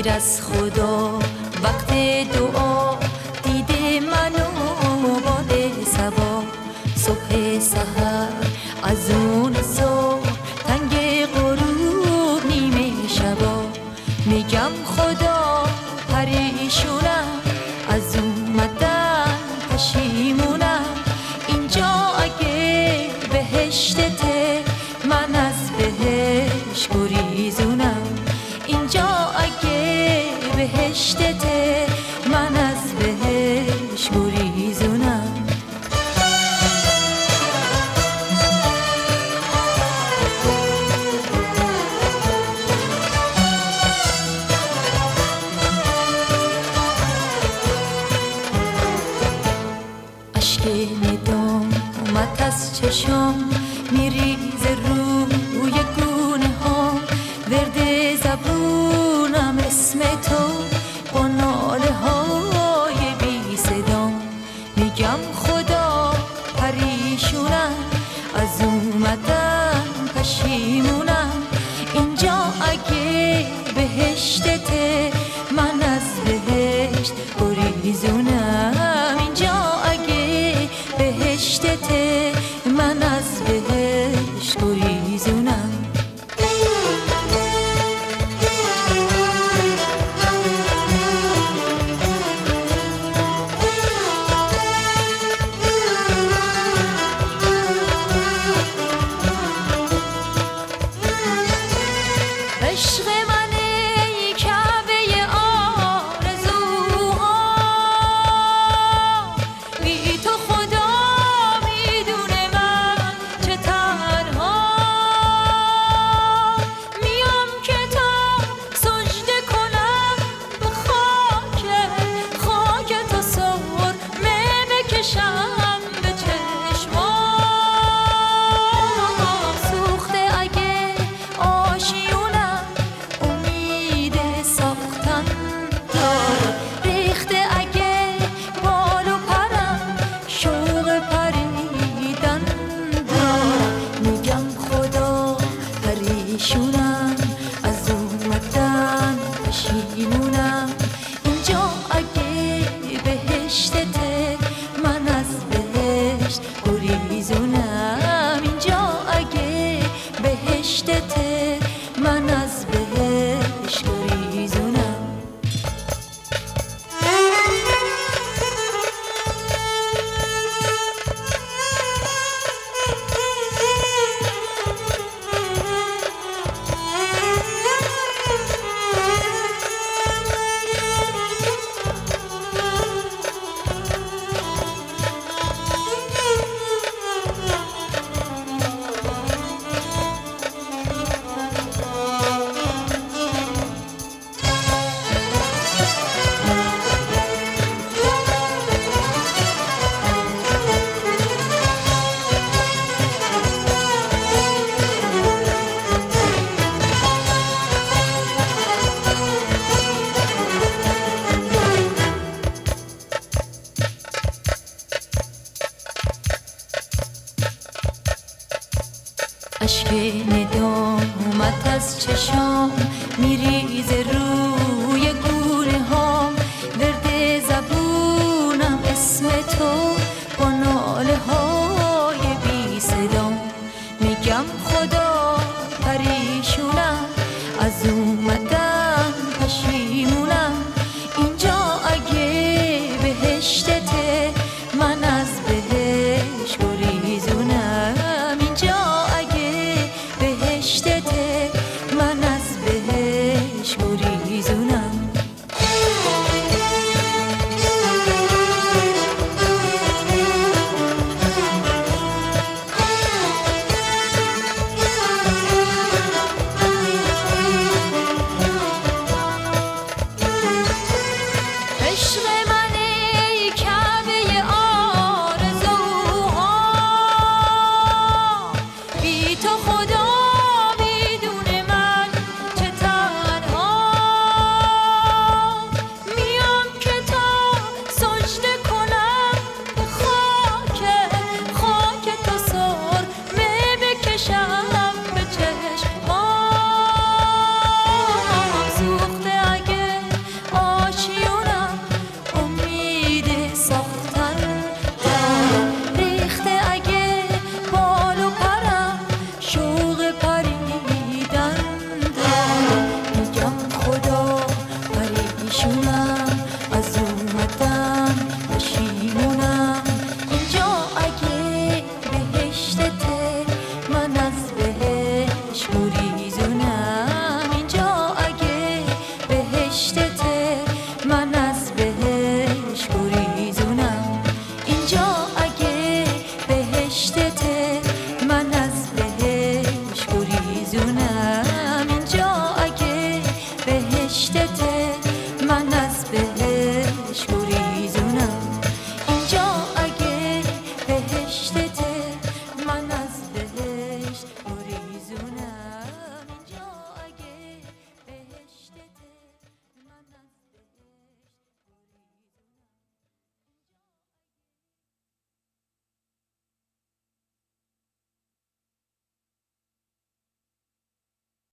غیر از خدا وقت دعا دیده منو باد صبا. صبح سحر از اون صبح تنگ غروب نیمه شبا. میگم خدا پریشونم از اومدن پشیمونم. اینجا اگه بهشتته من از بهشت گریزونم. اینجا اگه بهشتته من از بهشت گریزونم. اشک ندامت از چشام میریزه روی گونه ها. ورد زبونم اسم تو با ناله های بی صدام. میگم خدا پریشونم از اومدن پشیمونم. اینجا اگه بهشتته من از بهشت گریزونم. اینجا اگه بهشتته من از بهشت گریزونم. عشق من ای کعبه آرزوها، بی تو خدا میدونه من چه تنها. میام که تا سجده کنم به خاک تو سرمه بکشم به چشمام. سوخته اگه آشیونم امید ساختن داره. ریخته اگه بال و پرم شوق پریدن داره. میگم خدا پریشونم از اومدن پشیمونم. اینجا اگه بهشتته من از بهشت گریزونم. اینجا اگه بهشتته من از بهشت گریزونم. اشک ندامت از چشام میریزه رو